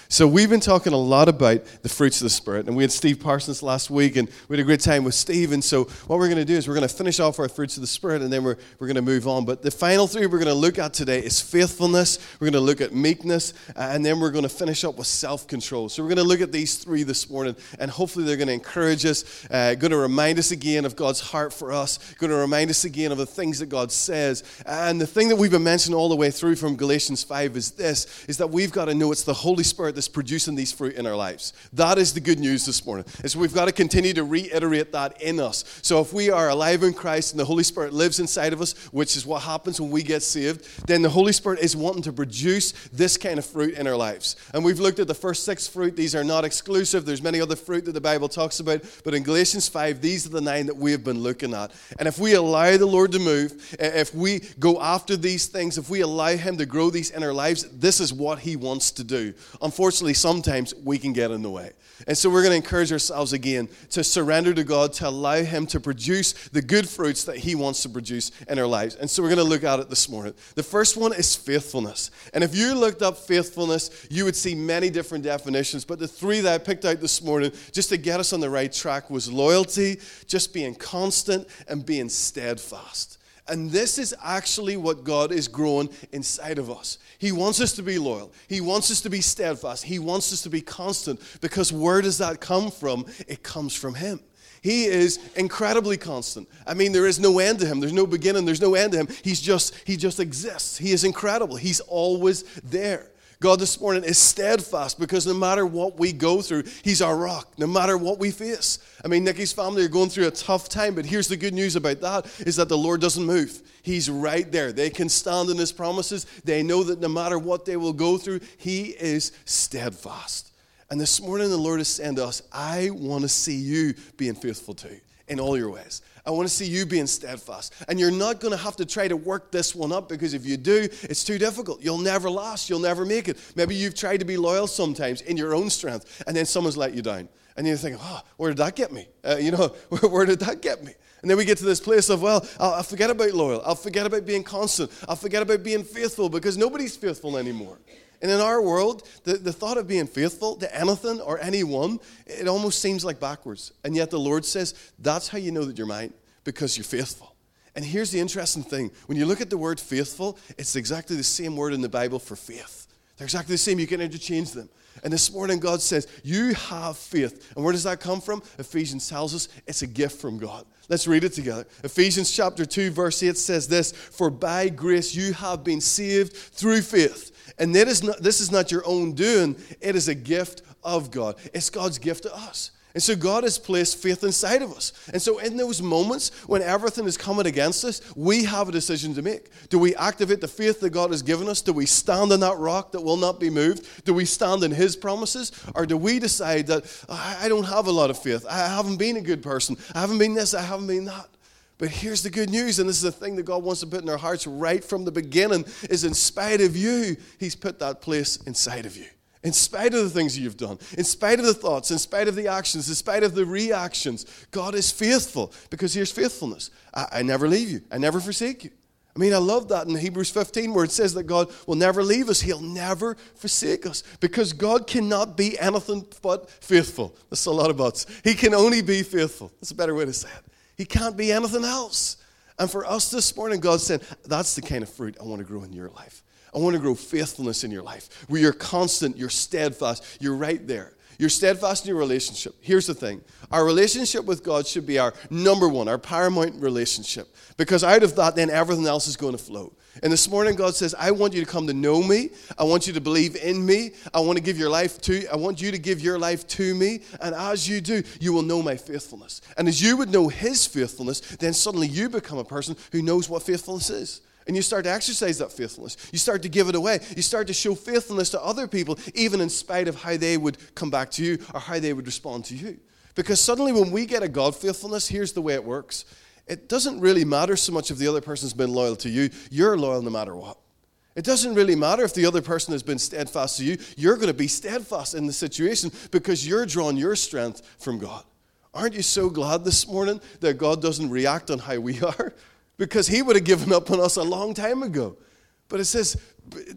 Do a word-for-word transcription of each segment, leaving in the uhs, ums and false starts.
So we've been talking a lot about the fruits of the Spirit, and we had Steve Parsons last week, and we had a great time with Steve. And so what we're going to do is we're going to finish off our fruits of the Spirit, and then we're we're going to move on. But the final three we're going to look at today is faithfulness. We're going to look at meekness, uh, and then we're going to finish up with self-control. So we're going to look at these three this morning, and hopefully they're going to encourage us, uh, going to remind us again of God's heart for us, going to remind us again of the things that God says. And the thing that we've been mentioning all the way through from Galatians five is this, is that we've got to know it's the Holy Spirit that's producing these fruit in our lives. That is the good news this morning. Is we've got to continue to reiterate that in us. So if we are alive in Christ and the Holy Spirit lives inside of us, which is what happens when we get saved, then the Holy Spirit is wanting to produce this kind of fruit in our lives. And we've looked at the first six fruit. These are not exclusive. There's many other fruit that the Bible talks about. But in Galatians five, these are the nine that we have been looking at. And if we allow the Lord to move, if we go after these things, if we allow Him to grow these in our lives, this is what He wants to do. Unfortunately, sometimes we can get in the way. And so we're going to encourage ourselves again to surrender to God, to allow Him to produce the good fruits that He wants to produce in our lives. And so we're going to look at it this morning. The first one is faithfulness. And if you looked up faithfulness, you would see many different definitions. But the three that I picked out this morning, just to get us on the right track, was loyalty, just being constant, and being steadfast. And this is actually what God is growing inside of us. He wants us to be loyal. He wants us to be steadfast. He wants us to be constant, because where does that come from? It comes from Him. He is incredibly constant. I mean, there is no end to Him. There's no beginning. There's no end to Him. He's just, He just exists. He is incredible. He's always there. God this morning is steadfast, because no matter what we go through, He's our rock, no matter what we face. I mean, Nikki's family are going through a tough time, but here's the good news about that, is that the Lord doesn't move. He's right there. They can stand in His promises. They know that no matter what they will go through, He is steadfast. And this morning the Lord is saying to us, I want to see you being faithful too, in all your ways. I want to see you being steadfast. And you're not going to have to try to work this one up, because if you do, it's too difficult. You'll never last. You'll never make it. Maybe you've tried to be loyal sometimes in your own strength, and then someone's let you down. And you're thinking, oh, where did that get me? Uh, you know, where, where did that get me? And then we get to this place of, well, I'll, I'll forget about loyal. I'll forget about being constant. I'll forget about being faithful, because nobody's faithful anymore. And in our world, the, the thought of being faithful to anything or anyone, it almost seems like backwards. And yet the Lord says, that's how you know that you're mine, because you're faithful. And here's the interesting thing. When you look at the word faithful, it's exactly the same word in the Bible for faith. They're exactly the same. You can interchange them. And this morning God says, you have faith. And where does that come from? Ephesians tells us it's a gift from God. Let's read it together. Ephesians chapter two, verse eight says this, for by grace you have been saved through faith. And that is not, this is not your own doing. It is a gift of God. It's God's gift to us. And so God has placed faith inside of us. And so in those moments when everything is coming against us, we have a decision to make. Do we activate the faith that God has given us? Do we stand on that rock that will not be moved? Do we stand in His promises? Or do we decide that, I don't have a lot of faith. I haven't been a good person. I haven't been this. I haven't been that. But here's the good news, and this is the thing that God wants to put in our hearts right from the beginning, is in spite of you, He's put that place inside of you. In spite of the things you've done, in spite of the thoughts, in spite of the actions, in spite of the reactions, God is faithful, because here's faithfulness. I, I never leave you. I never forsake you. I mean, I love that in Hebrews fifteen, where it says that God will never leave us. He'll never forsake us, because God cannot be anything but faithful. That's a lot of buts. He can only be faithful. That's a better way to say it. He can't be anything else. And for us this morning, God said, that's the kind of fruit I want to grow in your life. I want to grow faithfulness in your life, where you're constant, you're steadfast, you're right there. You're steadfast in your relationship. Here's the thing. Our relationship with God should be our number one, our paramount relationship. Because out of that, then everything else is going to flow. And this morning, God says, I want you to come to know me. I want you to believe in me. I want to give your life to, I want you to give your life to me. And as you do, you will know my faithfulness. And as you would know His faithfulness, then suddenly you become a person who knows what faithfulness is. And you start to exercise that faithfulness. You start to give it away. You start to show faithfulness to other people, even in spite of how they would come back to you or how they would respond to you. Because suddenly when we get a God faithfulness, here's the way it works. It doesn't really matter so much if the other person's been loyal to you. You're loyal no matter what. It doesn't really matter if the other person has been steadfast to you. You're going to be steadfast in the situation, because you're drawing your strength from God. Aren't you so glad this morning that God doesn't react on how we are? Because He would have given up on us a long time ago. But it says,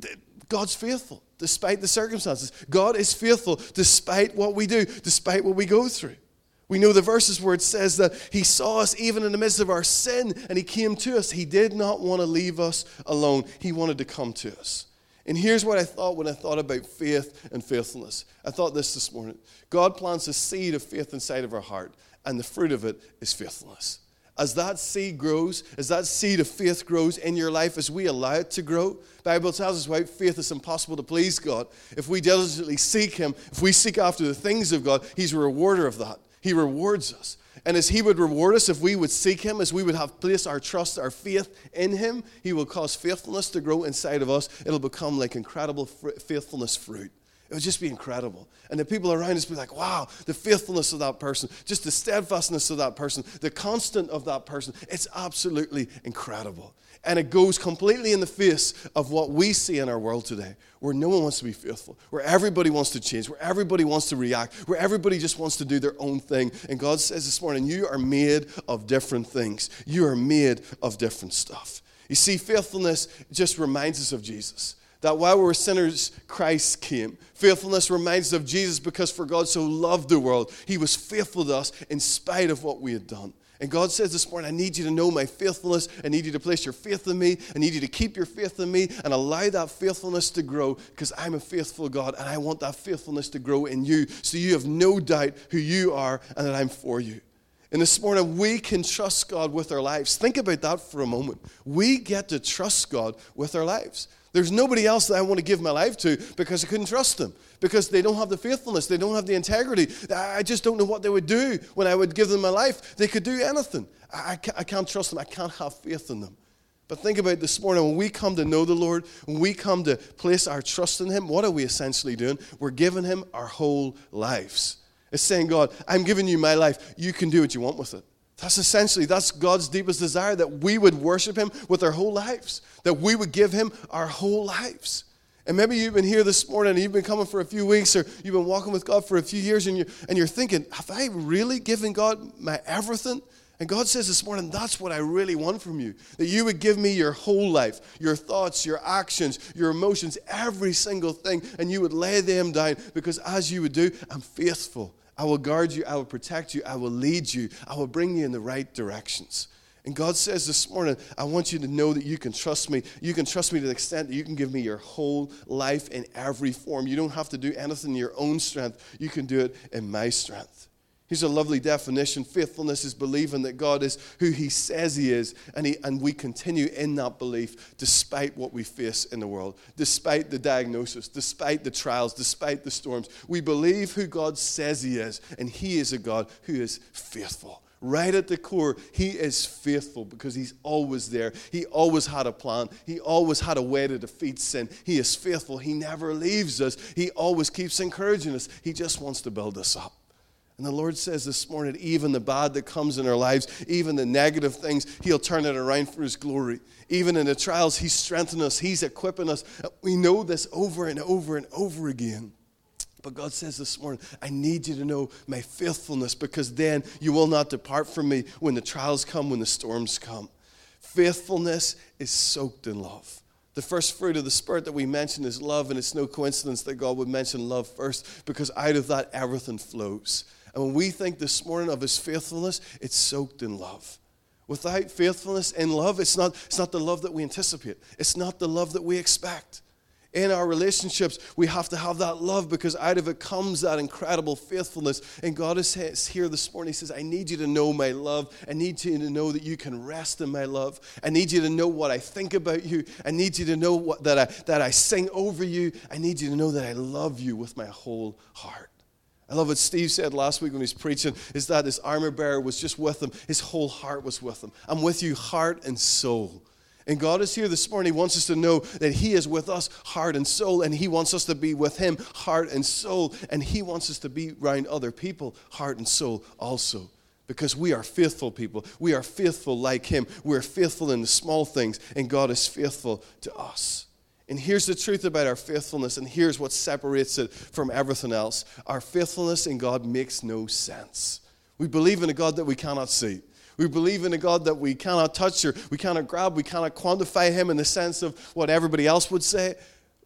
God's faithful despite the circumstances. God is faithful despite what we do, despite what we go through. We know the verses where it says that he saw us even in the midst of our sin and he came to us. He did not want to leave us alone. He wanted to come to us. And here's what I thought when I thought about faith and faithfulness. I thought this this morning. God plants a seed of faith inside of our heart, and the fruit of it is faithfulness. As that seed grows, as that seed of faith grows in your life, as we allow it to grow, the Bible tells us without faith it's impossible to please God. If we diligently seek him, if we seek after the things of God, he's a rewarder of that. He rewards us. And as he would reward us if we would seek him, as we would have placed our trust, our faith in him, he will cause faithfulness to grow inside of us. It'll become like incredible faithfulness fruit. It would just be incredible. And the people around us would be like, wow, the faithfulness of that person, just the steadfastness of that person, the constant of that person. It's absolutely incredible. And it goes completely in the face of what we see in our world today, where no one wants to be faithful, where everybody wants to change, where everybody wants to react, where everybody just wants to do their own thing. And God says this morning, you are made of different things. You are made of different stuff. You see, faithfulness just reminds us of Jesus. That while we were sinners, Christ came. Faithfulness reminds us of Jesus because for God so loved the world, he was faithful to us in spite of what we had done. And God says this morning, I need you to know my faithfulness. I need you to place your faith in me. I need you to keep your faith in me and allow that faithfulness to grow because I'm a faithful God and I want that faithfulness to grow in you so you have no doubt who you are and that I'm for you. And this morning, we can trust God with our lives. Think about that for a moment. We get to trust God with our lives. There's nobody else that I want to give my life to because I couldn't trust them, because they don't have the faithfulness, they don't have the integrity. I just don't know what they would do when I would give them my life. They could do anything. I can't trust them. I can't have faith in them. But think about this morning, when we come to know the Lord, when we come to place our trust in him, what are we essentially doing? We're giving him our whole lives. It's saying, God, I'm giving you my life. You can do what you want with it. That's essentially, that's God's deepest desire, that we would worship him with our whole lives, that we would give him our whole lives. And maybe you've been here this morning and you've been coming for a few weeks or you've been walking with God for a few years and you're, and you're thinking, have I really given God my everything? And God says this morning, that's what I really want from you, that you would give me your whole life, your thoughts, your actions, your emotions, every single thing, and you would lay them down because as you would do, I'm faithful. I will guard you, I will protect you, I will lead you, I will bring you in the right directions. And God says this morning, I want you to know that you can trust me. You can trust me to the extent that you can give me your whole life in every form. You don't have to do anything in your own strength. You can do it in my strength. Here's a lovely definition. Faithfulness is believing that God is who he says he is, and, he, and we continue in that belief despite what we face in the world, despite the diagnosis, despite the trials, despite the storms. We believe who God says he is, and he is a God who is faithful. Right at the core, he is faithful because he's always there. He always had a plan. He always had a way to defeat sin. He is faithful. He never leaves us. He always keeps encouraging us. He just wants to build us up. And the Lord says this morning, even the bad that comes in our lives, even the negative things, he'll turn it around for his glory. Even in the trials, he's strengthening us. He's equipping us. We know this over and over and over again. But God says this morning, I need you to know my faithfulness because then you will not depart from me when the trials come, when the storms come. Faithfulness is soaked in love. The first fruit of the Spirit that we mention is love, and it's no coincidence that God would mention love first because out of that everything flows. And when we think this morning of his faithfulness, it's soaked in love. Without faithfulness in love, it's not, it's not the love that we anticipate. It's not the love that we expect. In our relationships, we have to have that love because out of it comes that incredible faithfulness. And God is here this morning. He says, I need you to know my love. I need you to know that you can rest in my love. I need you to know what I think about you. I need you to know what, that, I, that I sing over you. I need you to know that I love you with my whole heart. I love what Steve said last week when he was preaching, is that this armor bearer was just with him. His whole heart was with him. I'm with you heart and soul. And God is here this morning. He wants us to know that he is with us heart and soul, and he wants us to be with him heart and soul, and he wants us to be around other people heart and soul also. Because we are faithful people. We are faithful like him. We are faithful in the small things, and God is faithful to us. And here's the truth about our faithfulness, and here's what separates it from everything else. Our faithfulness in God makes no sense. We believe in a God that we cannot see. We believe in a God that we cannot touch or we cannot grab. We cannot quantify him in the sense of what everybody else would say.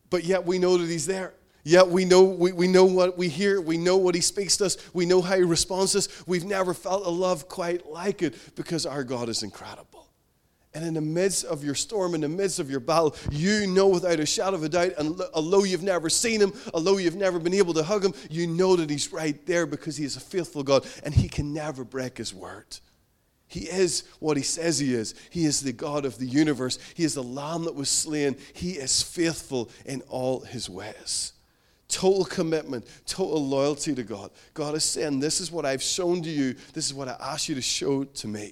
but yet we know that he's there. Yet we know we, we know what we hear. We know what he speaks to us. We know how he responds to us. We've never felt a love quite like it because our God is incredible. And in the midst of your storm, in the midst of your battle, you know without a shadow of a doubt, and although you've never seen him, although you've never been able to hug him, you know that he's right there because he is a faithful God and he can never break his word. He is what he says he is. He is the God of the universe. He is the Lamb that was slain. He is faithful in all his ways. Total commitment, total loyalty to God. God is saying, this is what I've shown to you. This is what I asked you to show to me.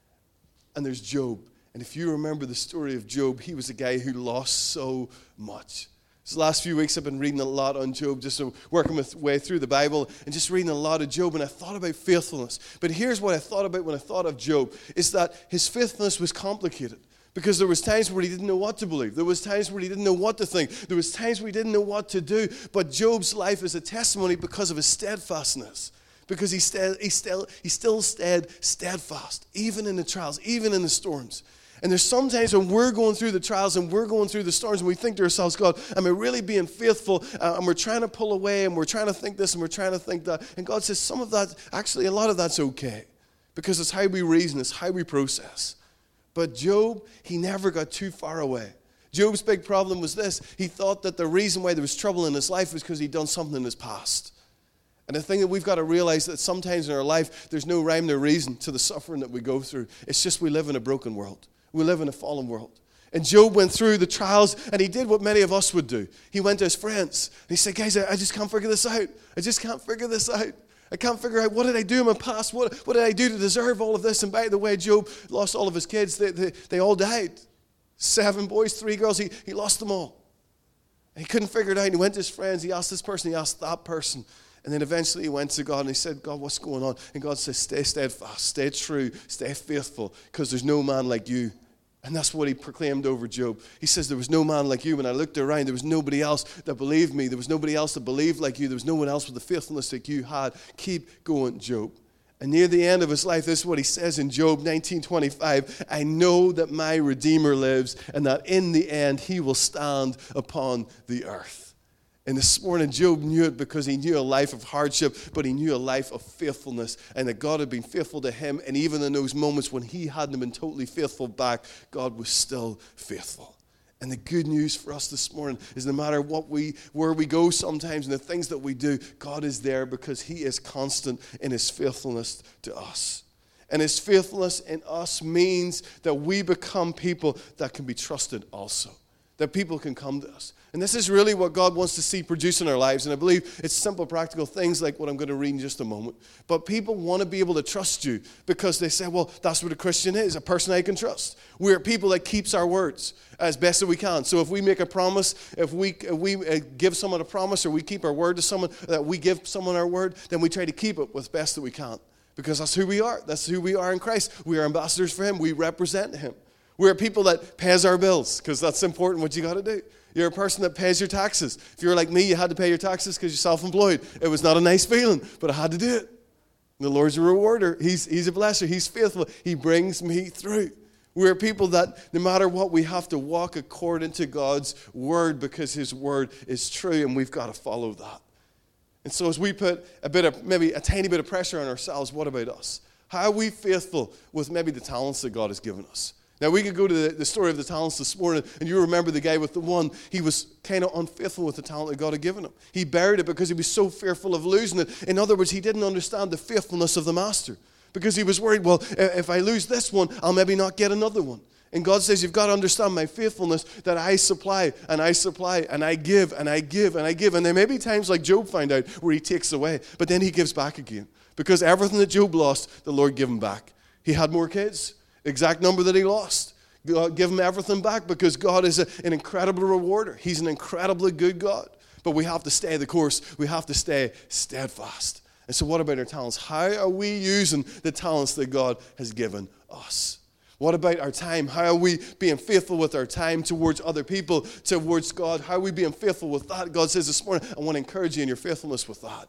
And there's Job. And if you remember the story of Job, he was a guy who lost so much. These last few weeks I've been reading a lot on Job, just working my way through the Bible and just reading a lot of Job, and I thought about faithfulness. But here's what I thought about when I thought of Job, is that his faithfulness was complicated. Because there was times where he didn't know what to believe. There was times where he didn't know what to think. There was times where he didn't know what to do. But Job's life is a testimony because of his steadfastness. Because he, stayed, he, still, he still stayed steadfast, even in the trials, even in the storms. And there's sometimes when we're going through the trials and we're going through the storms and we think to ourselves, God, am I really being faithful? Uh, and we're trying to pull away and we're trying to think this and we're trying to think that. And God says some of that, actually a lot of that's okay. Because it's how we reason, it's how we process. But Job, he never got too far away. Job's big problem was this. He thought that the reason why there was trouble in his life was because he'd done something in his past. And the thing that we've got to realize that sometimes in our life, there's no rhyme, no reason to the suffering that we go through. It's just we live in a broken world. We live in a fallen world. And Job went through the trials, and he did what many of us would do. He went to his friends, and he said, guys, I just can't figure this out. I just can't figure this out. I can't figure out what did I do in my past? What, what did I do to deserve all of this? And by the way, Job lost all of his kids. They, they, they all died. Seven boys, three girls. He, he lost them all. And he couldn't figure it out. And he went to his friends. He asked this person. He asked that person. And then eventually he went to God and he said, God, what's going on? And God says, stay steadfast, stay true, stay faithful, because there's no man like you. And that's what he proclaimed over Job. He says, there was no man like you. When I looked around, there was nobody else that believed me. There was nobody else that believed like you. There was no one else with the faithfulness that you had. Keep going, Job. And near the end of his life, this is what he says in Job nineteen twenty-five. I know that my Redeemer lives, and that in the end he will stand upon the earth. And this morning, Job knew it because he knew a life of hardship, but he knew a life of faithfulness, and that God had been faithful to him. And even in those moments when he hadn't been totally faithful back, God was still faithful. And the good news for us this morning is no matter what we, where we go sometimes and the things that we do, God is there because he is constant in his faithfulness to us. And his faithfulness in us means that we become people that can be trusted also. That people can come to us. And this is really what God wants to see produce in our lives. And I believe it's simple, practical things like what I'm going to read in just a moment. But people want to be able to trust you because they say, well, that's what a Christian is, a person I can trust. We're people that keeps our words as best as we can. So if we make a promise, if we, if we give someone a promise or we keep our word to someone, that we give someone our word, then we try to keep it with best that we can. Because that's who we are. That's who we are in Christ. We are ambassadors for him. We represent him. We're people that pays our bills because that's important what you got to do. You're a person that pays your taxes. If you're like me, you had to pay your taxes because you're self-employed. It was not a nice feeling, but I had to do it. And the Lord's a rewarder. He's, he's a blesser. He's faithful. He brings me through. We're people that no matter what, we have to walk according to God's word because his word is true, and we've got to follow that. And so as we put a bit of, maybe a tiny bit of pressure on ourselves, what about us? How are we faithful with maybe the talents that God has given us? Now, we could go to the, the story of the talents this morning, and you remember the guy with the one. He was kind of unfaithful with the talent that God had given him. He buried it because he was so fearful of losing it. In other words, he didn't understand the faithfulness of the master because he was worried, well, if I lose this one, I'll maybe not get another one. And God says, you've got to understand my faithfulness, that I supply, and I supply, and I give, and I give, and I give. And there may be times like Job found out where he takes away, but then he gives back again. Because everything that Job lost, the Lord gave him back. He had more kids. Exact number that he lost. God, give him everything back because God is a, an incredible rewarder. He's an incredibly good God. But we have to stay the course. We have to stay steadfast. And so what about our talents? How are we using the talents that God has given us? What about our time? How are we being faithful with our time towards other people, towards God? How are we being faithful with that? God says this morning, I want to encourage you in your faithfulness with that.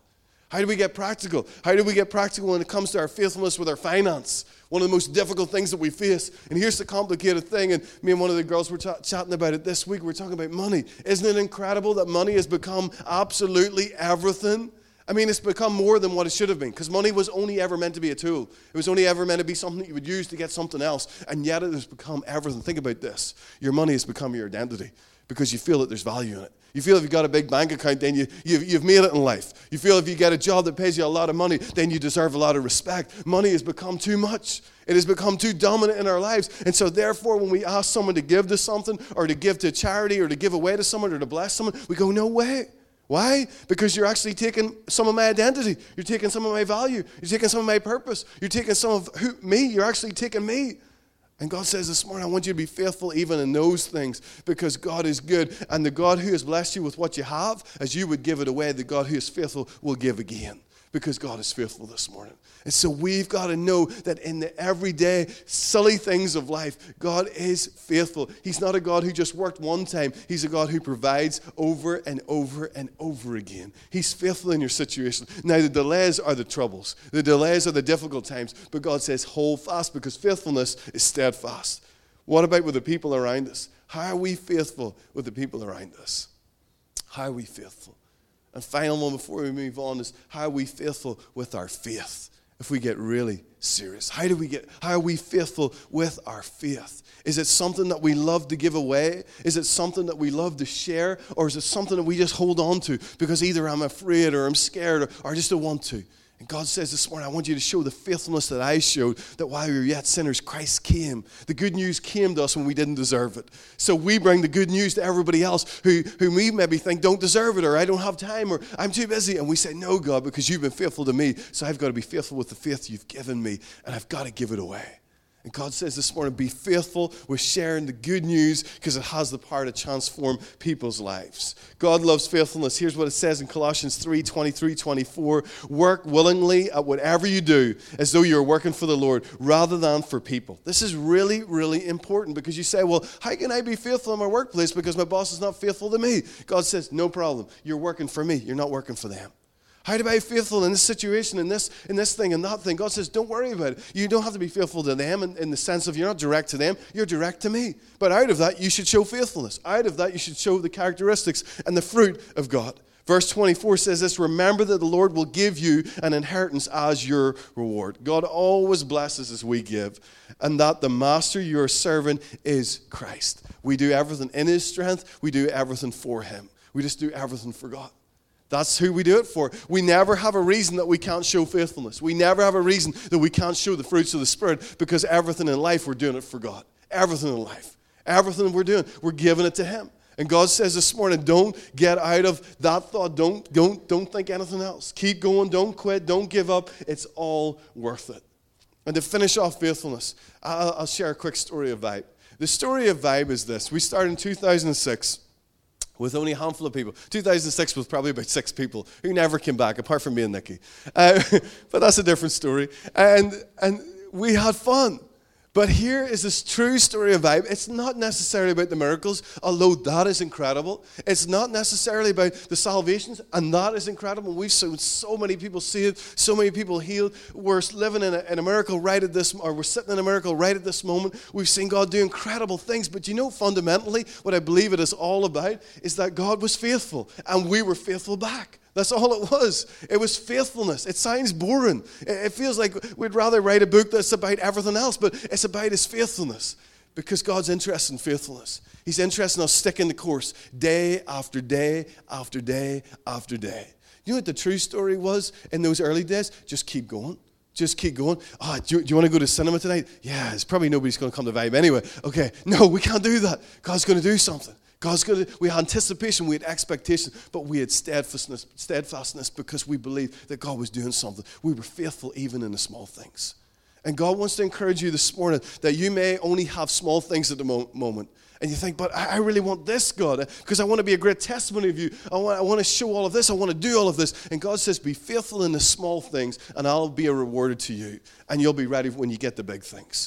How do we get practical? How do we get practical when it comes to our faithfulness with our finance? One of the most difficult things that we face. And here's the complicated thing, and me and one of the girls were ch- chatting about it this week. We're talking about money. Isn't it incredible that money has become absolutely everything? I mean, it's become more than what it should have been, because money was only ever meant to be a tool. It was only ever meant to be something that you would use to get something else, and yet it has become everything. Think about this. Your money has become your identity because you feel that there's value in it. You feel if you've got a big bank account, then you, you've, you've made it in life. You feel if you get a job that pays you a lot of money, then you deserve a lot of respect. Money has become too much. It has become too dominant in our lives. And so therefore, when we ask someone to give to something, or to give to a charity, or to give away to someone, or to bless someone, we go, no way. Why? Because you're actually taking some of my identity. You're taking some of my value. You're taking some of my purpose. You're taking some of who, me. You're actually taking me. And God says this morning, I want you to be faithful even in those things, because God is good. And the God who has blessed you with what you have, as you would give it away, the God who is faithful will give again, because God is faithful this morning. And so we've got to know that in the everyday silly things of life, God is faithful. He's not a God who just worked one time. He's a God who provides over and over and over again. He's faithful in your situation. Now, the delays are the troubles. The delays are the difficult times. But God says, hold fast, because faithfulness is steadfast. What about with the people around us? How are we faithful with the people around us? How are we faithful? And final one before we move on is, how are we faithful with our faith? If we get really serious, how do we get? How are we faithful with our faith? Is it something that we love to give away? Is it something that we love to share? Or is it something that we just hold on to because either I'm afraid or I'm scared or, or I just don't want to? And God says this morning, I want you to show the faithfulness that I showed, that while we were yet sinners, Christ came. The good news came to us when we didn't deserve it. So we bring the good news to everybody else who, who we maybe think don't deserve it, or I don't have time, or I'm too busy. And we say, no, God, because you've been faithful to me, so I've got to be faithful with the faith you've given me, and I've got to give it away. And God says this morning, be faithful with sharing the good news, because it has the power to transform people's lives. God loves faithfulness. Here's what it says in Colossians three, twenty-three, twenty-four. Work willingly at whatever you do as though you're working for the Lord rather than for people. This is really, really important, because you say, well, how can I be faithful in my workplace because my boss is not faithful to me? God says, no problem. You're working for me. You're not working for them. How to be faithful in this situation, in this in this thing, and that thing. God says, don't worry about it. You don't have to be faithful to them in, in the sense of you're not direct to them, you're direct to me. But out of that, you should show faithfulness. Out of that, you should show the characteristics and the fruit of God. Verse twenty-four says this, remember that the Lord will give you an inheritance as your reward. God always blesses as we give, and that the master you're serving is Christ. We do everything in his strength. We do everything for him. We just do everything for God. That's who we do it for. We never have a reason that we can't show faithfulness. We never have a reason that we can't show the fruits of the Spirit, because everything in life, we're doing it for God. Everything in life. Everything we're doing, we're giving it to him. And God says this morning, don't get out of that thought. Don't, don't, don't think anything else. Keep going. Don't quit. Don't give up. It's all worth it. And to finish off faithfulness, I'll, I'll share a quick story of Vibe. The story of Vibe is this. We started in two thousand six. With only a handful of people. two thousand six was probably about six people who never came back, apart from me and Nikki. Uh, but that's a different story. And and we had fun. But here is this true story of Vibe. It's not necessarily about the miracles, although that is incredible. It's not necessarily about the salvations, and that is incredible. We've seen so many people saved, so many people healed. We're living in a, in a miracle right at this, or we're sitting in a miracle right at this moment. We've seen God do incredible things. But you know, fundamentally, what I believe it is all about is that God was faithful, and we were faithful back. That's all it was. It was faithfulness. It sounds boring. It feels like we'd rather write a book that's about everything else, but it's about his faithfulness, because God's interested in faithfulness. He's interested in us sticking the course day after day after day after day. You know what the true story was in those early days? Just keep going. Just keep going. Oh, do you, do you want to go to cinema tonight? Yeah, it's probably nobody's going to come to Vibe anyway. Okay, no, we can't do that. God's going to do something. God's going to, we had anticipation, we had expectation, but we had steadfastness, steadfastness because we believed that God was doing something. We were faithful even in the small things. And God wants to encourage you this morning that you may only have small things at the mo- moment. And you think, but I really want this, God, because I want to be a great testimony of you. I want, I want to show all of this. I want to do all of this. And God says, be faithful in the small things, and I'll be a rewarder to you. And you'll be ready when you get the big things.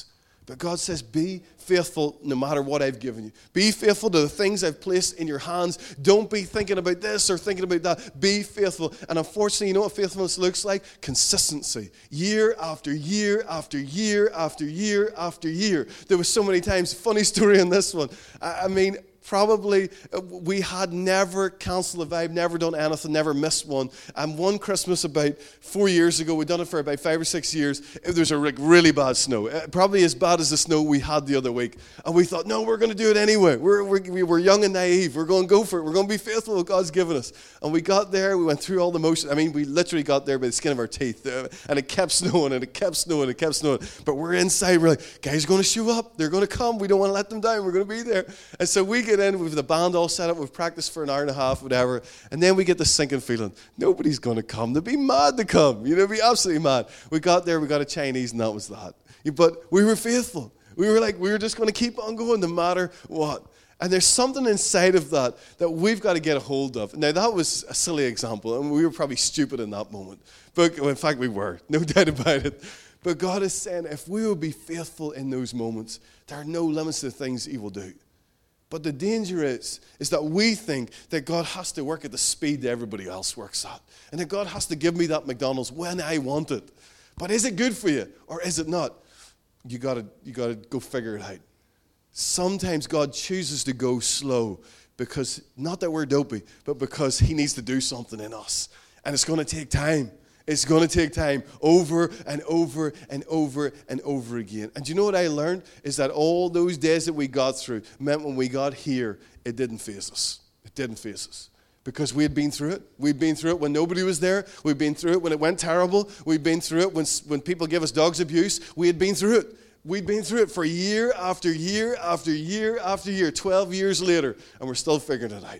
But God says, be faithful no matter what I've given you. Be faithful to the things I've placed in your hands. Don't be thinking about this or thinking about that. Be faithful. And unfortunately, you know what faithfulness looks like? Consistency. Year after year after year after year after year. There was so many times, funny story on this one. I, I mean, probably we had never canceled a vibe, never done anything, never missed one. And one Christmas about four years ago, we'd done it for about five or six years, there was a like, really bad snow. Probably as bad as the snow we had the other week. And we thought, no, we're going to do it anyway. We're, we're, we're young and naive. We're going to go for it. We're going to be faithful to what God's given us. And we got there. We went through all the motions. I mean, we literally got there by the skin of our teeth. And it kept snowing and it kept snowing and it kept snowing. But we're inside. We're like, guys are going to show up. They're going to come. We don't want to let them down. We're going to be there. And so we get in with the band all set up. We've practiced for an hour and a half, whatever. And then we get the sinking feeling. Nobody's going to come. They'd be mad to come. You know, be absolutely mad. We got there. We got a Chinese and that was that. But we were faithful. We were like, we were just going to keep on going no matter what. And there's something inside of that that we've got to get a hold of. Now, that was a silly example, and we were probably stupid in that moment. But in fact, we were. No doubt about it. But God is saying, if we will be faithful in those moments, there are no limits to the things He will do. But the danger is, is that we think that God has to work at the speed that everybody else works at. And that God has to give me that McDonald's when I want it. But is it good for you or is it not? You gotta, you gotta go figure it out. Sometimes God chooses to go slow because, not that we're dopey, but because He needs to do something in us. And it's going to take time. It's going to take time over and over and over and over again. And you know what I learned? Is that all those days that we got through meant when we got here, it didn't faze us. It didn't faze us. Because we had been through it. We'd been through it when nobody was there. We'd been through it when it went terrible. We'd been through it when, when people gave us dogs abuse. We had been through it. We'd been through it for year after year after year after year, twelve years later, and we're still figuring it out.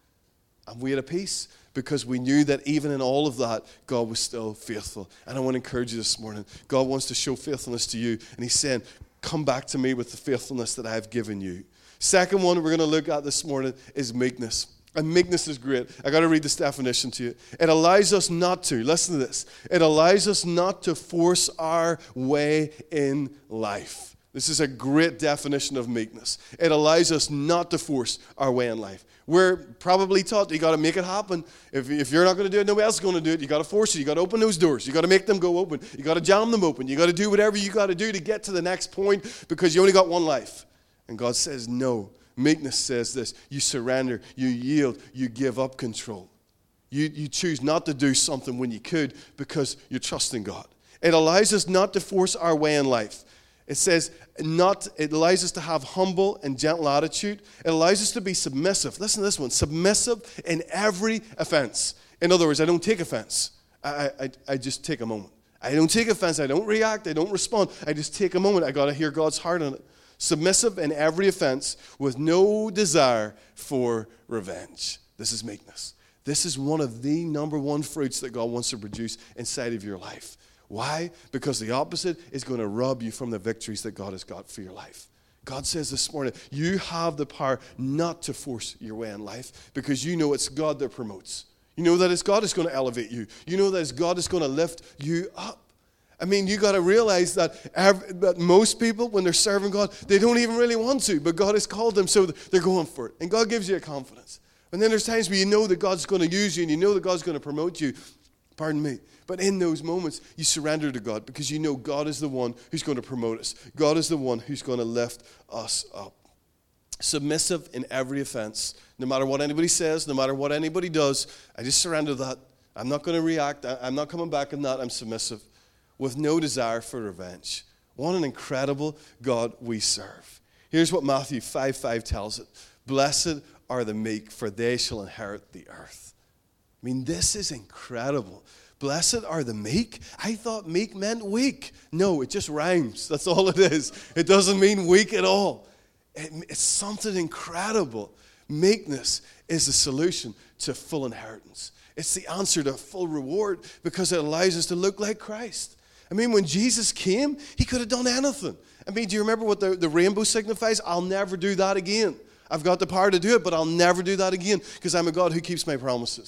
And we had a peace because we knew that even in all of that, God was still faithful. And I want to encourage you this morning. God wants to show faithfulness to you, and He's saying, come back to me with the faithfulness that I have given you. Second one we're going to look at this morning is meekness. And meekness is great. I got to read this definition to you. It allows us not to, listen to this, it allows us not to force our way in life. This is a great definition of meekness. It allows us not to force our way in life. We're probably taught you got to make it happen. If, if you're not going to do it, nobody else is going to do it. You got to force it. You got to open those doors. You got to make them go open. You got to jam them open. You got to do whatever you got to do to get to the next point because you only got one life. And God says no. Meekness says this: you surrender, you yield, you give up control. You, you choose not to do something when you could because you're trusting God. It allows us not to force our way in life. It says not. It allows us to have humble and gentle attitude. It allows us to be submissive. Listen to this one: submissive in every offense. In other words, I don't take offense. I, I, I just take a moment. I don't take offense. I don't react. I don't respond. I just take a moment. I got to hear God's heart on it. Submissive in every offense with no desire for revenge. This is meekness. This is one of the number one fruits that God wants to produce inside of your life. Why? Because the opposite is going to rob you from the victories that God has got for your life. God says this morning, you have the power not to force your way in life because you know it's God that promotes. You know that it's God that's going to elevate you. You know that it's God that's going to lift you up. I mean, you got to realize that, every, that most people, when they're serving God, they don't even really want to, but God has called them, so they're going for it. And God gives you a confidence. And then there's times where you know that God's going to use you and you know that God's going to promote you. Pardon me. But in those moments, you surrender to God because you know God is the one who's going to promote us. God is the one who's going to lift us up. Submissive in every offense. No matter what anybody says, no matter what anybody does, I just surrender that. I'm not going to react. I'm not coming back on that. I'm submissive. With no desire for revenge. What an incredible God we serve. Here's what Matthew five five tells it. Blessed are the meek, for they shall inherit the earth. I mean, this is incredible. Blessed are the meek? I thought meek meant weak. No, it just rhymes. That's all it is. It doesn't mean weak at all. It, it's something incredible. Meekness is the solution to full inheritance. It's the answer to full reward because it allows us to look like Christ. I mean, when Jesus came, He could have done anything. I mean, do you remember what the, the rainbow signifies? I'll never do that again. I've got the power to do it, but I'll never do that again because I'm a God who keeps my promises.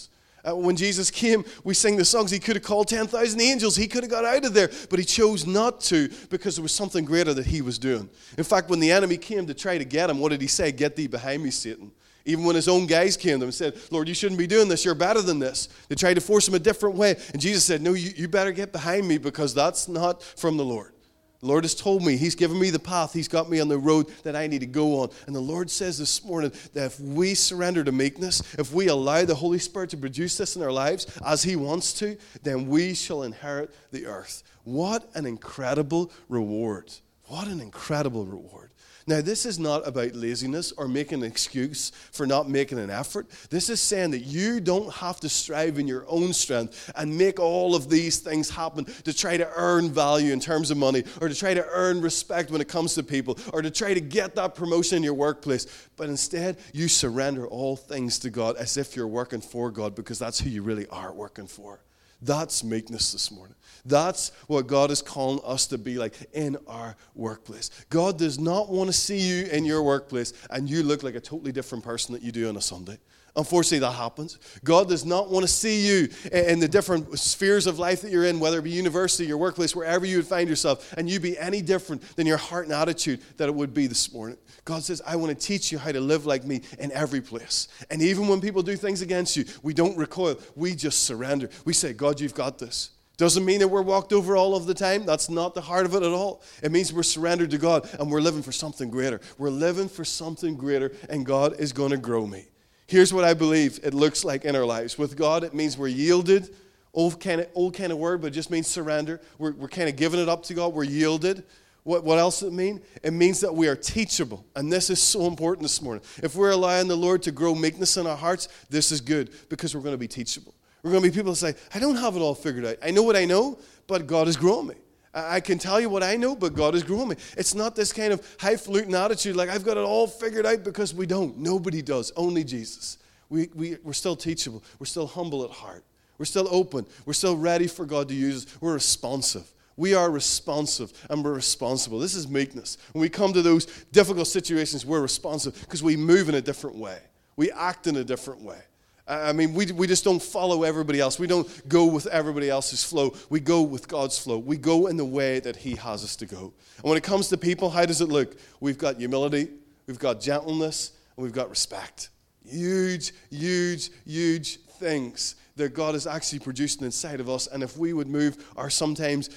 Uh, when Jesus came, we sing the songs. He could have called ten thousand angels. He could have got out of there, but he chose not to because there was something greater that he was doing. In fact, when the enemy came to try to get him, what did he say? Get thee behind me, Satan. Even when his own guys came to him and said, Lord, you shouldn't be doing this. You're better than this. They tried to force him a different way. And Jesus said, no, you, you better get behind me because that's not from the Lord. The Lord has told me. He's given me the path. He's got me on the road that I need to go on. And the Lord says this morning that if we surrender to meekness, if we allow the Holy Spirit to produce this in our lives as he wants to, then we shall inherit the earth. What an incredible reward. What an incredible reward. Now, this is not about laziness or making an excuse for not making an effort. This is saying that you don't have to strive in your own strength and make all of these things happen to try to earn value in terms of money or to try to earn respect when it comes to people or to try to get that promotion in your workplace. But instead, you surrender all things to God as if you're working for God because that's who you really are working for. That's meekness this morning. That's what God is calling us to be like in our workplace. God does not want to see you in your workplace and you look like a totally different person that you do on a Sunday. Unfortunately, that happens. God does not want to see you in the different spheres of life that you're in, whether it be university, your workplace, wherever you would find yourself, and you be any different than your heart and attitude that it would be this morning. God says, I want to teach you how to live like me in every place. And even when people do things against you, we don't recoil. We just surrender. We say, God, you've got this. Doesn't mean that we're walked over all of the time. That's not the heart of it at all. It means we're surrendered to God and we're living for something greater. We're living for something greater and God is going to grow me. Here's what I believe it looks like in our lives. With God, it means we're yielded. Old kind of, old kind of word, but it just means surrender. We're, we're kind of giving it up to God. We're yielded. What, what else does it mean? It means that we are teachable. And this is so important this morning. If we're allowing the Lord to grow meekness in our hearts, this is good because we're going to be teachable. We're going to be people that say, I don't have it all figured out. I know what I know, but God is growing me. I can tell you what I know, but God is growing me. It's not this kind of highfalutin attitude like I've got it all figured out because we don't. Nobody does. Only Jesus. We, we, we're still teachable. We're still humble at heart. We're still open. We're still ready for God to use us. We're responsive. We are responsive and we're responsible. This is meekness. When we come to those difficult situations, we're responsive because we move in a different way. We act in a different way. I mean, we we just don't follow everybody else. We don't go with everybody else's flow. We go with God's flow. We go in the way that he has us to go. And when it comes to people, how does it look? We've got humility, we've got gentleness, and we've got respect. Huge, huge, huge things that God is actually producing inside of us. And if we would move our sometimes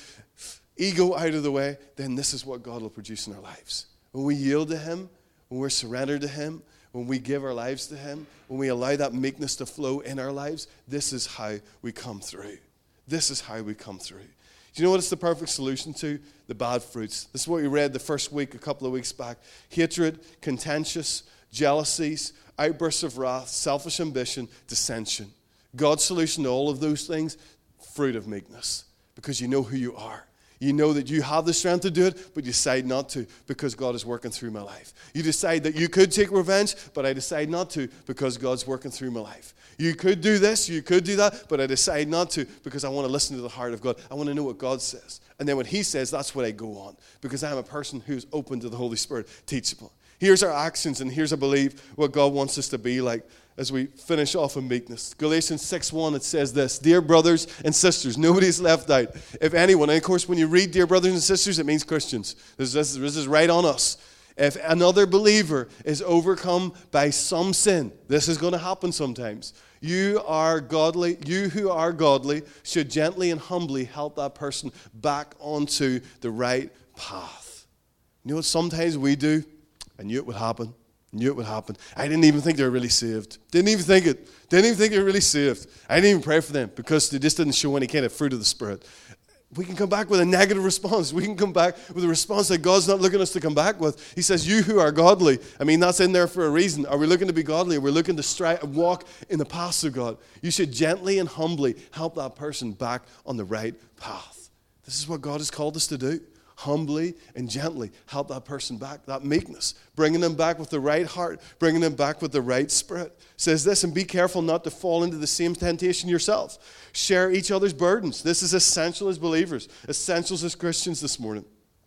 ego out of the way, then this is what God will produce in our lives. When we yield to him, when we're surrendered to him, when we give our lives to him, when we allow that meekness to flow in our lives, this is how we come through. This is how we come through. Do you know what it's the perfect solution to? The bad fruits. This is what we read the first week, a couple of weeks back. Hatred, contentious, jealousies, outbursts of wrath, selfish ambition, dissension. God's solution to all of those things, fruit of meekness. Because you know who you are. You know that you have the strength to do it, but you decide not to because God is working through my life. You decide that you could take revenge, but I decide not to because God's working through my life. You could do this, you could do that, but I decide not to because I want to listen to the heart of God. I want to know what God says. And then when he says, that's what I go on because I'm a person who's open to the Holy Spirit, teachable. Here's our actions, and here's, I believe, what God wants us to be like as we finish off in meekness. Galatians six one, it says this, dear brothers and sisters, nobody's left out. If anyone, and of course when you read dear brothers and sisters, it means Christians. This, this, this is right on us. If another believer is overcome by some sin, this is going to happen sometimes. You are godly, you who are godly should gently and humbly help that person back onto the right path. You know what sometimes we do? I knew it would happen. Knew it would happen. I didn't even think they were really saved. Didn't even think it. Didn't even think they were really saved. I didn't even pray for them because they just didn't show any kind of fruit of the Spirit. We can come back with a negative response. We can come back with a response that God's not looking us to come back with. He says, you who are godly. I mean, that's in there for a reason. Are we looking to be godly? Are we looking to strive, walk in the paths of God? You should gently and humbly help that person back on the right path. This is what God has called us to do. Humbly and gently help that person back, that meekness, bringing them back with the right heart, bringing them back with the right spirit. It says this, and be careful not to fall into the same temptation yourself. Share each other's burdens. This is essential as believers, essentials as Christians this morning.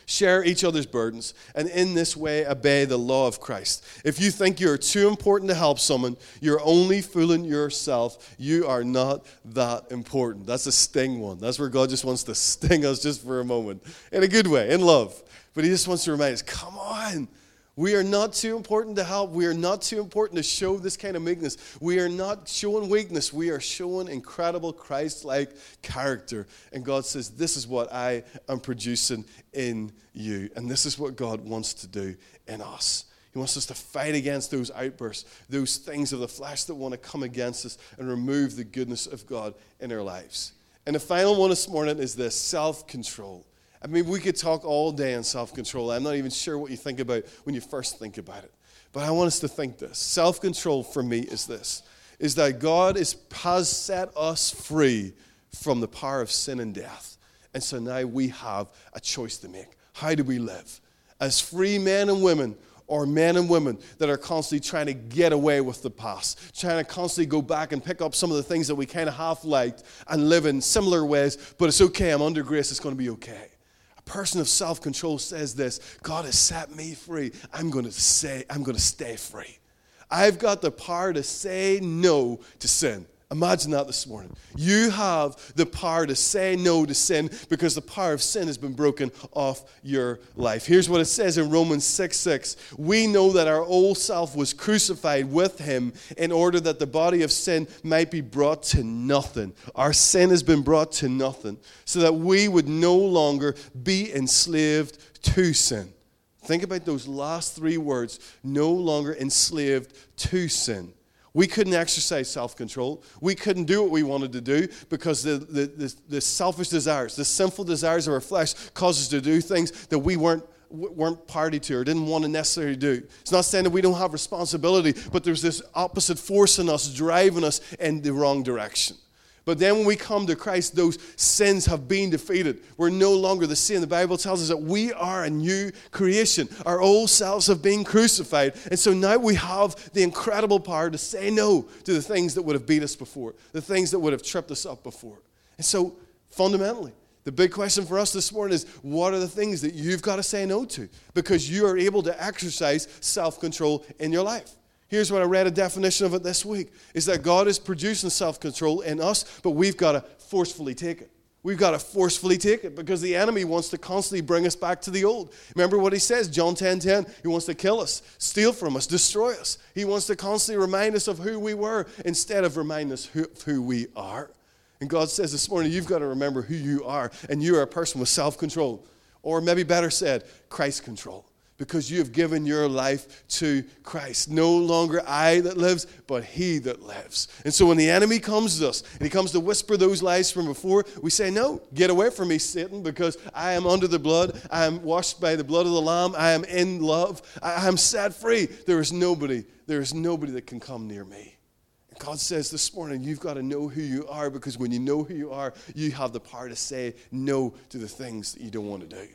Share each other's burdens, and in this way obey the law of Christ. If you think you're too important to help someone, you're only fooling yourself. You are not that important. That's a sting one. That's where God just wants to sting us just for a moment, in a good way, in love. But he just wants to remind us, come on. We are not too important to help. We are not too important to show this kind of meekness. We are not showing weakness. We are showing incredible Christ-like character. And God says, this is what I am producing in you. And this is what God wants to do in us. He wants us to fight against those outbursts, those things of the flesh that want to come against us and remove the goodness of God in our lives. And the final one this morning is this, self-control. I mean, we could talk all day on self-control. I'm not even sure what you think about when you first think about it. But I want us to think this. Self-control for me is this, is that God is, has set us free from the power of sin and death. And so now we have a choice to make. How do we live? As free men and women, or men and women that are constantly trying to get away with the past, trying to constantly go back and pick up some of the things that we kind of half liked and live in similar ways, but it's okay, I'm under grace, it's going to be okay. A person of self-control says this, God has set me free. I'm going to say, I'm going to stay free. I've got the power to say no to sin. Imagine that this morning. You have the power to say no to sin because the power of sin has been broken off your life. Here's what it says in Romans six six. We know that our old self was crucified with him in order that the body of sin might be brought to nothing. Our sin has been brought to nothing so that we would no longer be enslaved to sin. Think about those last three words, no longer enslaved to sin. We couldn't exercise self-control. We couldn't do what we wanted to do because the, the, the, the selfish desires, the sinful desires of our flesh cause us to do things that we weren't, weren't party to or didn't want to necessarily do. It's not saying that we don't have responsibility, but there's this opposite force in us driving us in the wrong direction. But then when we come to Christ, those sins have been defeated. We're no longer the same. The Bible tells us that we are a new creation. Our old selves have been crucified. And so now we have the incredible power to say no to the things that would have beat us before, the things that would have tripped us up before. And so fundamentally, the big question for us this morning is, what are the things that you've got to say no to? Because you are able to exercise self-control in your life. Here's what I read a definition of it this week, is that God is producing self-control in us, but we've got to forcefully take it. We've got to forcefully take it because the enemy wants to constantly bring us back to the old. Remember what he says, John ten ten, he wants to kill us, steal from us, destroy us. He wants to constantly remind us of who we were instead of remind us who, of who we are. And God says this morning, you've got to remember who you are, and you are a person with self-control, or maybe better said, Christ control. Because you have given your life to Christ. No longer I that lives, but he that lives. And so when the enemy comes to us, and he comes to whisper those lies from before, we say, no, get away from me, Satan, because I am under the blood. I am washed by the blood of the Lamb. I am in love. I am set free. There is nobody, there is nobody that can come near me. And God says this morning, you've got to know who you are, because when you know who you are, you have the power to say no to the things that you don't want to do.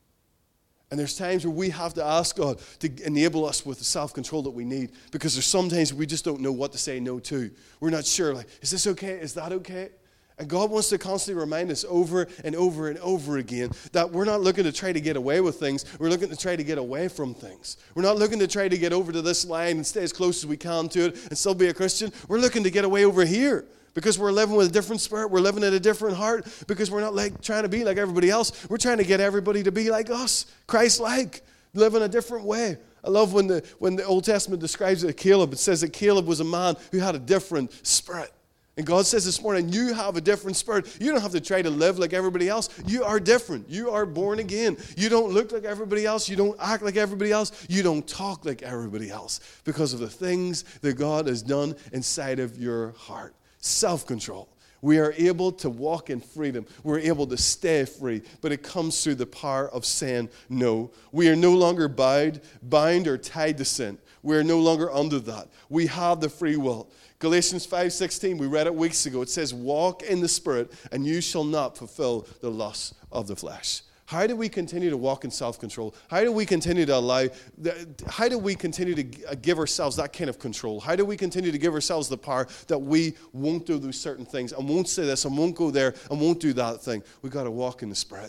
And there's times where we have to ask God to enable us with the self-control that we need, because there's sometimes we just don't know what to say no to. We're not sure, like, is this okay? Is that okay? And God wants to constantly remind us over and over and over again that we're not looking to try to get away with things. We're looking to try to get away from things. We're not looking to try to get over to this line and stay as close as we can to it and still be a Christian. We're looking to get away over here. Because we're living with a different spirit, we're living in a different heart, because we're not like trying to be like everybody else. We're trying to get everybody to be like us, Christ-like, live in a different way. I love when the when the Old Testament describes it, Caleb, it says that Caleb was a man who had a different spirit. And God says this morning, you have a different spirit. You don't have to try to live like everybody else. You are different. You are born again. You don't look like everybody else. You don't act like everybody else. You don't talk like everybody else because of the things that God has done inside of your heart. Self-control. We are able to walk in freedom. We're able to stay free, but it comes through the power of saying no. We are no longer bound, bound or tied to sin. We are no longer under that. We have the free will. Galatians five sixteen, we read it weeks ago. It says, walk in the Spirit, and you shall not fulfill the lusts of the flesh. How do we continue to walk in self-control? How do we continue to allow, how do we continue to give ourselves that kind of control? How do we continue to give ourselves the power that we won't do those certain things and won't say this and won't go there and won't do that thing? We've got to walk in the Spirit.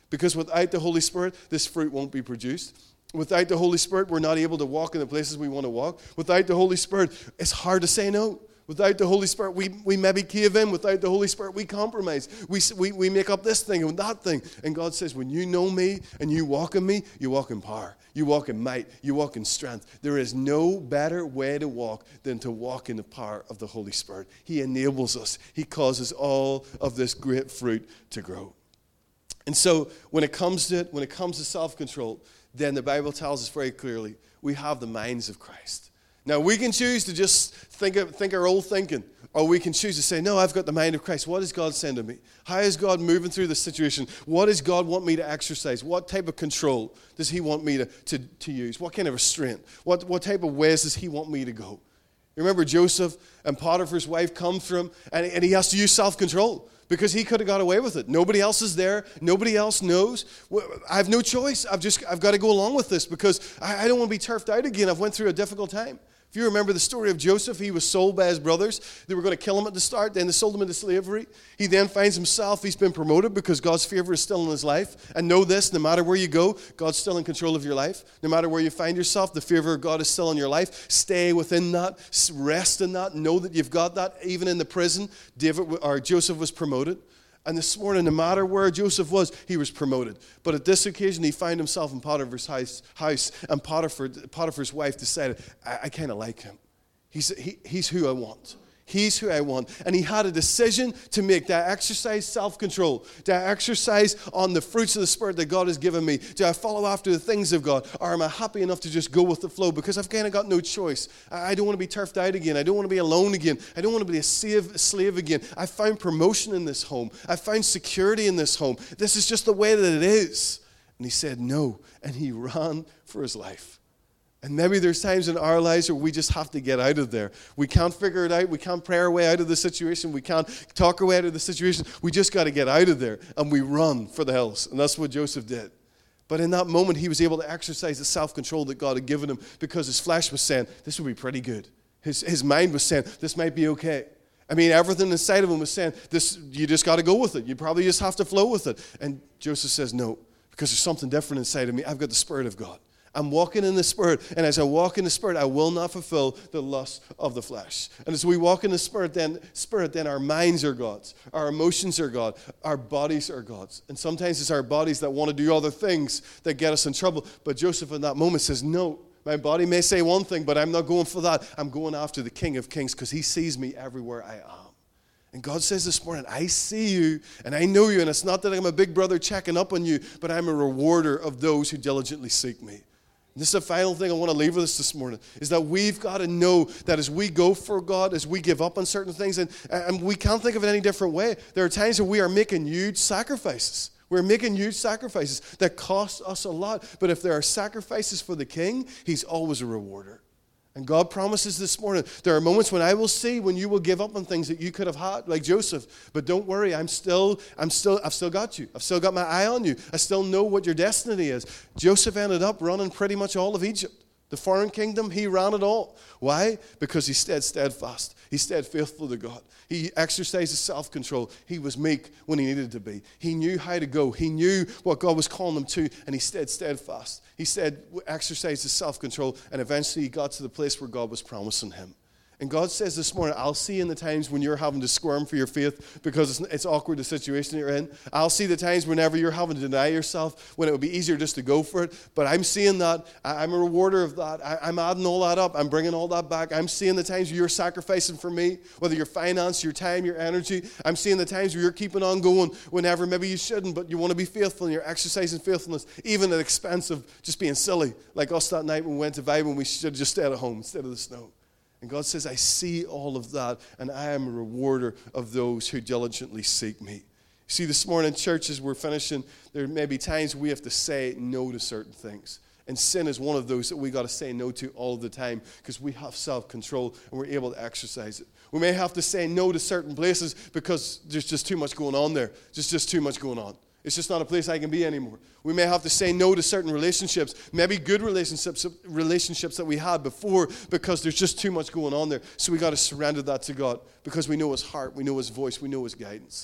Because without the Holy Spirit, this fruit won't be produced. Without the Holy Spirit, we're not able to walk in the places we want to walk. Without the Holy Spirit, it's hard to say no. Without the Holy Spirit, we, we maybe cave in. Without the Holy Spirit, we compromise. We, we, we make up this thing and that thing. And God says, when you know me and you walk in me, you walk in power. You walk in might. You walk in strength. There is no better way to walk than to walk in the power of the Holy Spirit. He enables us. He causes all of this great fruit to grow. And so when it comes to it, when it comes to self-control, then the Bible tells us very clearly, we have the minds of Christ. Now, we can choose to just think of, think our old thinking, or we can choose to say, no, I've got the mind of Christ. What is God saying to me? How is God moving through this situation? What does God want me to exercise? What type of control does he want me to, to, to use? What kind of restraint? What, what type of ways does he want me to go? Remember Joseph and Potiphar's wife come from, and, and he has to use self-control. Because he could have got away with it. Nobody else is there. Nobody else knows. I have no choice. I've just I've got to go along with this because I, I don't want to be turfed out again. I've went through a difficult time. If you remember the story of Joseph, he was sold by his brothers. They were going to kill him at the start. Then they sold him into slavery. He then finds himself, he's been promoted because God's favor is still in his life. And know this, no matter where you go, God's still in control of your life. No matter where you find yourself, the favor of God is still in your life. Stay within that. Rest in that. Know that you've got that. Even in the prison, David or Joseph was promoted. And this morning, no matter where Joseph was, he was promoted. But at this occasion, he found himself in Potiphar's house, house and Potiphar, Potiphar's wife decided, I, I kind of like him. He's, he, he's who I want. He's who I want. And he had a decision to make, to exercise self-control, to exercise on the fruits of the Spirit that God has given me. Do I follow after the things of God? Or am I happy enough to just go with the flow? Because I've kind of got no choice. I don't want to be turfed out again. I don't want to be alone again. I don't want to be a slave, a slave again. I found promotion in this home. I found security in this home. This is just the way that it is. And he said no. And he ran for his life. And maybe there's times in our lives where we just have to get out of there. We can't figure it out. We can't pray our way out of the situation. We can't talk our way out of the situation. We just got to get out of there. And we run for the hills. And that's what Joseph did. But in that moment, he was able to exercise the self-control that God had given him because his flesh was saying, this would be pretty good. His, his mind was saying, this might be okay. I mean, everything inside of him was saying, this, you just got to go with it. You probably just have to flow with it. And Joseph says, no, because there's something different inside of me. I've got the Spirit of God. I'm walking in the Spirit, and as I walk in the Spirit, I will not fulfill the lust of the flesh. And as we walk in the Spirit, then Spirit, then our minds are God's, our emotions are God, our bodies are God's. And sometimes it's our bodies that want to do other things that get us in trouble. But Joseph in that moment says, no, my body may say one thing, but I'm not going for that. I'm going after the King of Kings because he sees me everywhere I am. And God says this morning, I see you and I know you, and it's not that I'm a big brother checking up on you, but I'm a rewarder of those who diligently seek me. This is the final thing I want to leave with us this morning, is that we've got to know that as we go for God, as we give up on certain things, and, and we can't think of it any different way. There are times when we are making huge sacrifices. We're making huge sacrifices that cost us a lot. But if there are sacrifices for the King, he's always a rewarder. And God promises this morning, there are moments when I will see when you will give up on things that you could have had, like Joseph. But don't worry, I'm still, I'm still, I've still got you. I've still got my eye on you. I still know what your destiny is. Joseph ended up running pretty much all of Egypt. The foreign kingdom, he ran it all. Why? Because he stayed steadfast. He stayed faithful to God. He exercised his self-control. He was meek when he needed to be. He knew how to go. He knew what God was calling him to, and he stayed steadfast. He stayed, exercised his self-control, and eventually he got to the place where God was promising him. And God says this morning, I'll see in the times when you're having to squirm for your faith because it's, it's awkward, the situation you're in. I'll see the times whenever you're having to deny yourself, when it would be easier just to go for it. But I'm seeing that. I, I'm a rewarder of that. I, I'm adding all that up. I'm bringing all that back. I'm seeing the times where you're sacrificing for me, whether your finance, your time, your energy. I'm seeing the times where you're keeping on going whenever maybe you shouldn't, but you want to be faithful and you're exercising faithfulness, even at the expense of just being silly, like us that night when we went to Vibe and we should have just stayed at home instead of the snow. And God says, I see all of that, and I am a rewarder of those who diligently seek me. See, this morning, church, as we're finishing, there may be times we have to say no to certain things. And sin is one of those that we got to say no to all the time because we have self-control and we're able to exercise it. We may have to say no to certain places because there's just too much going on there. There's just too much going on. It's just not a place I can be anymore. We may have to say no to certain relationships, maybe good relationships relationships that we had before because there's just too much going on there. So we got to surrender that to God because we know his heart, we know his voice, we know his guidance.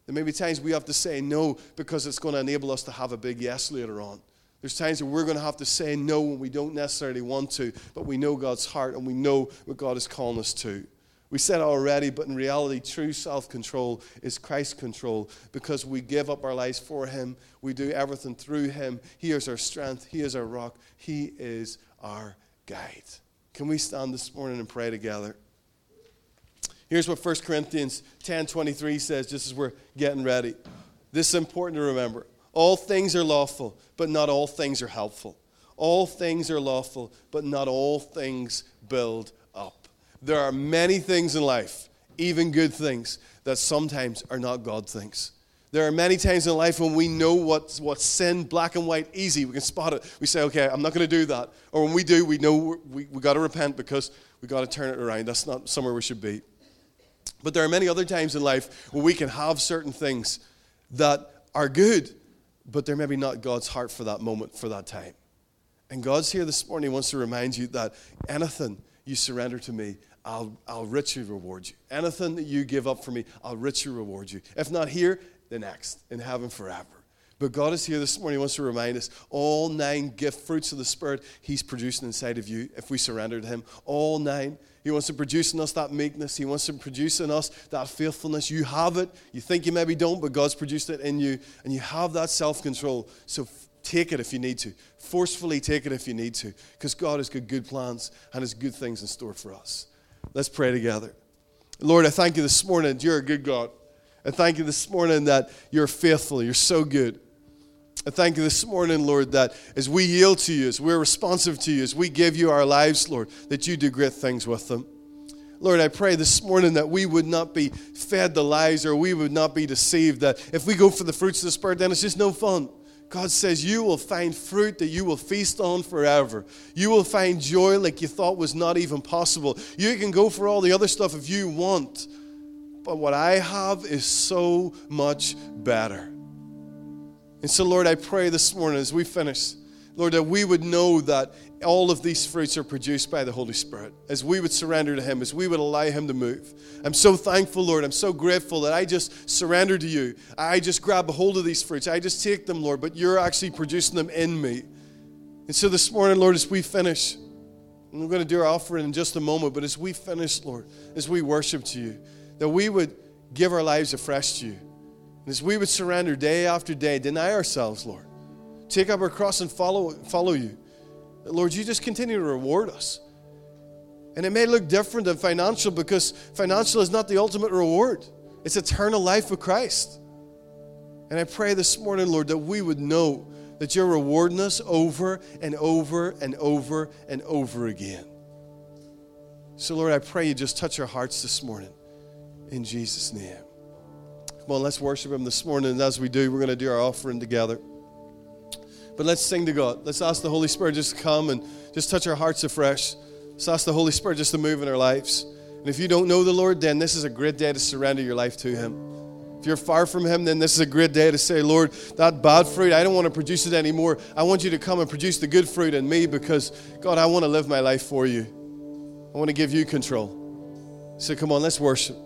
There may be times we have to say no because it's going to enable us to have a big yes later on. There's times where we're going to have to say no when we don't necessarily want to, but we know God's heart and we know what God is calling us to. We said it already, but in reality, true self-control is Christ's control because we give up our lives for Him. We do everything through Him. He is our strength. He is our rock. He is our guide. Can we stand this morning and pray together? Here's what First Corinthians ten twenty-three says, just as we're getting ready. This is important to remember. All things are lawful, but not all things are helpful. All things are lawful, but not all things build up. There are many things in life, even good things, that sometimes are not God things. There are many times in life when we know what's, what's sin, black and white, easy. We can spot it. We say, okay, I'm not going to do that. Or when we do, we know we we got to repent because we got to turn it around. That's not somewhere we should be. But there are many other times in life where we can have certain things that are good, but they're maybe not God's heart for that moment, for that time. And God's here this morning. He wants to remind you that anything you surrender to me, I'll, I'll richly reward you. Anything that you give up for me, I'll richly reward you. If not here, the next, in heaven forever. But God is here this morning. He wants to remind us all nine gift fruits of the Spirit He's producing inside of you if we surrender to Him. All nine. He wants to produce in us that meekness. He wants to produce in us that faithfulness. You have it. You think you maybe don't, but God's produced it in you. And you have that self-control. So f- take it if you need to. Forcefully take it if you need to. Because God has got good plans and has good things in store for us. Let's pray together. Lord, I thank you this morning that you're a good God. I thank you this morning that you're faithful. You're so good. I thank you this morning, Lord, that as we yield to you, as we're responsive to you, as we give you our lives, Lord, that you do great things with them. Lord, I pray this morning that we would not be fed the lies or we would not be deceived, that if we go for the fruits of the Spirit, then it's just no fun. God says you will find fruit that you will feast on forever. You will find joy like you thought was not even possible. You can go for all the other stuff if you want, but what I have is so much better. And so, Lord, I pray this morning as we finish, Lord, that we would know that all of these fruits are produced by the Holy Spirit, as we would surrender to Him, as we would allow Him to move. I'm so thankful, Lord. I'm so grateful that I just surrender to you. I just grab a hold of these fruits. I just take them, Lord, but you're actually producing them in me. And so this morning, Lord, as we finish, and we're going to do our offering in just a moment, but as we finish, Lord, as we worship to you, that we would give our lives afresh to you. And as we would surrender day after day, deny ourselves, Lord, take up our cross and follow, follow you. Lord, you just continue to reward us. And it may look different than financial because financial is not the ultimate reward. It's eternal life with Christ. And I pray this morning, Lord, that we would know that you're rewarding us over and over and over and over again. So, Lord, I pray you just touch our hearts this morning. In Jesus' name. Come on, let's worship Him this morning. And as we do, we're going to do our offering together. But let's sing to God. Let's ask the Holy Spirit just to come and just touch our hearts afresh. Let's ask the Holy Spirit just to move in our lives. And if you don't know the Lord, then this is a great day to surrender your life to Him. If you're far from Him, then this is a great day to say, Lord, that bad fruit, I don't want to produce it anymore. I want you to come and produce the good fruit in me because, God, I want to live my life for you. I want to give you control. So come on, let's worship.